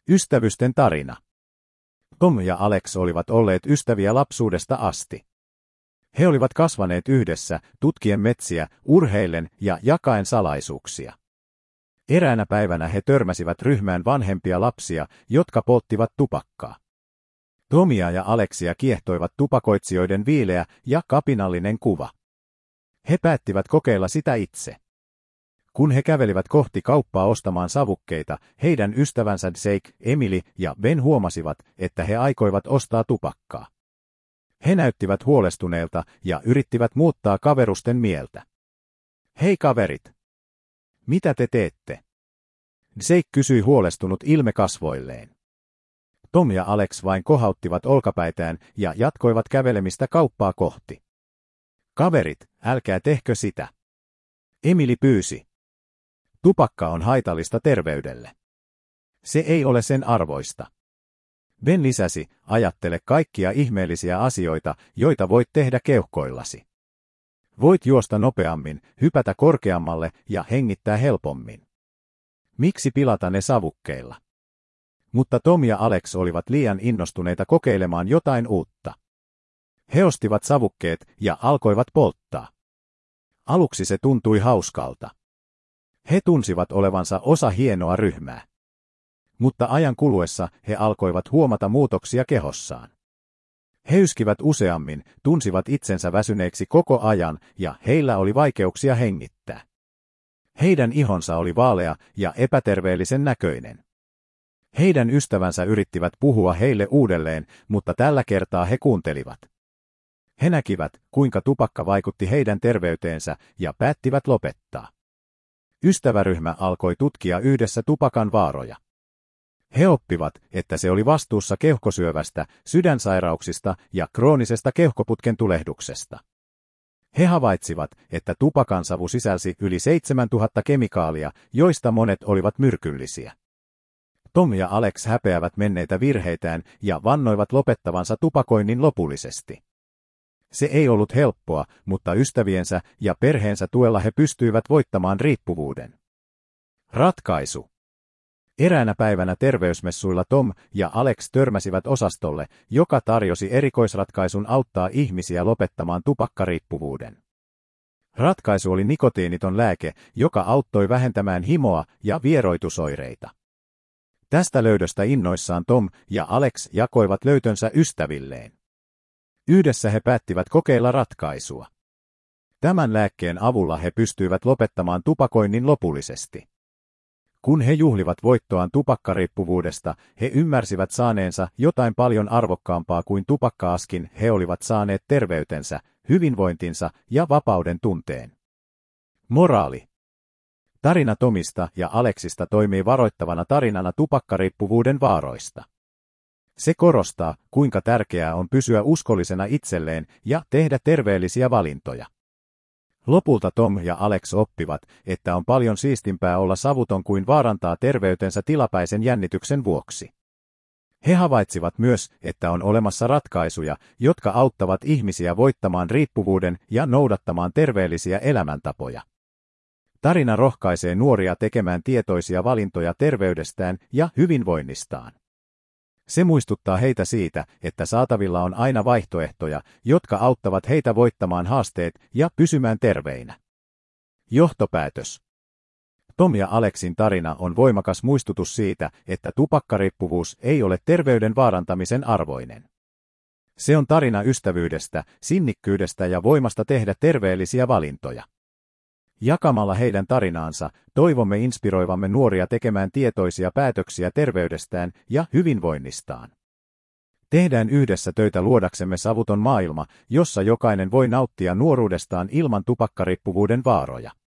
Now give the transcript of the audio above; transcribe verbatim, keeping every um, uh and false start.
Ystävysten tarina. Tom ja Alex olivat olleet ystäviä lapsuudesta asti. He olivat kasvaneet yhdessä, tutkien metsiä, urheillen ja jakaen salaisuuksia. Eräänä päivänä he törmäsivät ryhmään vanhempia lapsia, jotka polttivat tupakkaa. Tomia ja Alexia kiehtoivat tupakoitsijoiden viileä ja kapinallinen kuva. He päättivät kokeilla sitä itse. Kun he kävelivät kohti kauppaa ostamaan savukkeita, heidän ystävänsä Jake, Emily ja Ben huomasivat, että he aikoivat ostaa tupakkaa. He näyttivät huolestuneelta ja yrittivät muuttaa kaverusten mieltä. Hei kaverit! Mitä te teette? Jake kysyi huolestunut ilme kasvoilleen. Tom ja Alex vain kohauttivat olkapäitään ja jatkoivat kävelemistä kauppaa kohti. Kaverit, älkää tehkö sitä. Emily pyysi. Tupakka on haitallista terveydelle. Se ei ole sen arvoista. Ben lisäsi, ajattele kaikkia ihmeellisiä asioita, joita voit tehdä keuhkoillasi. Voit juosta nopeammin, hypätä korkeammalle ja hengittää helpommin. Miksi pilata ne savukkeilla? Mutta Tom ja Alex olivat liian innostuneita kokeilemaan jotain uutta. He ostivat savukkeet ja alkoivat polttaa. Aluksi se tuntui hauskalta. He tunsivat olevansa osa hienoa ryhmää. Mutta ajan kuluessa he alkoivat huomata muutoksia kehossaan. He yskivät useammin, tunsivat itsensä väsyneeksi koko ajan ja heillä oli vaikeuksia hengittää. Heidän ihonsa oli vaalea ja epäterveellisen näköinen. Heidän ystävänsä yrittivät puhua heille uudelleen, mutta tällä kertaa he kuuntelivat. He näkivät, kuinka tupakka vaikutti heidän terveyteensä ja päättivät lopettaa. Ystäväryhmä alkoi tutkia yhdessä tupakan vaaroja. He oppivat, että se oli vastuussa keuhkosyövästä, sydänsairauksista ja kroonisesta keuhkoputken tulehduksesta. He havaitsivat, että tupakansavu sisälsi yli seitsemäntuhatta kemikaalia, joista monet olivat myrkyllisiä. Tom ja Alex häpeävät menneitä virheitään ja vannoivat lopettavansa tupakoinnin lopullisesti. Se ei ollut helppoa, mutta ystäviensä ja perheensä tuella he pystyivät voittamaan riippuvuuden. Ratkaisu. Eräänä päivänä terveysmessuilla Tom ja Alex törmäsivät osastolle, joka tarjosi erikoisratkaisun auttaa ihmisiä lopettamaan tupakkariippuvuuden. Ratkaisu oli nikotiiniton lääke, joka auttoi vähentämään himoa ja vieroitusoireita. Tästä löydöstä innoissaan Tom ja Alex jakoivat löytönsä ystävilleen. Yhdessä he päättivät kokeilla ratkaisua. Tämän lääkkeen avulla he pystyivät lopettamaan tupakoinnin lopullisesti. Kun he juhlivat voittoaan tupakkariippuvuudesta, he ymmärsivät saaneensa jotain paljon arvokkaampaa kuin tupakka-askin, he olivat saaneet terveytensä, hyvinvointinsa ja vapauden tunteen. Moraali. Tarina Tomista ja Alexista toimii varoittavana tarinana tupakkariippuvuuden vaaroista. Se korostaa, kuinka tärkeää on pysyä uskollisena itselleen ja tehdä terveellisiä valintoja. Lopulta Tom ja Alex oppivat, että on paljon siistimpää olla savuton kuin vaarantaa terveytensä tilapäisen jännityksen vuoksi. He havaitsivat myös, että on olemassa ratkaisuja, jotka auttavat ihmisiä voittamaan riippuvuuden ja noudattamaan terveellisiä elämäntapoja. Tarina rohkaisee nuoria tekemään tietoisia valintoja terveydestään ja hyvinvoinnistaan. Se muistuttaa heitä siitä, että saatavilla on aina vaihtoehtoja, jotka auttavat heitä voittamaan haasteet ja pysymään terveinä. Johtopäätös. Tom ja Alexin tarina on voimakas muistutus siitä, että tupakkariippuvuus ei ole terveyden vaarantamisen arvoinen. Se on tarina ystävyydestä, sinnikkyydestä ja voimasta tehdä terveellisiä valintoja. Jakamalla heidän tarinaansa, toivomme inspiroivamme nuoria tekemään tietoisia päätöksiä terveydestään ja hyvinvoinnistaan. Tehdään yhdessä töitä luodaksemme savuton maailma, jossa jokainen voi nauttia nuoruudestaan ilman tupakkariippuvuuden vaaroja.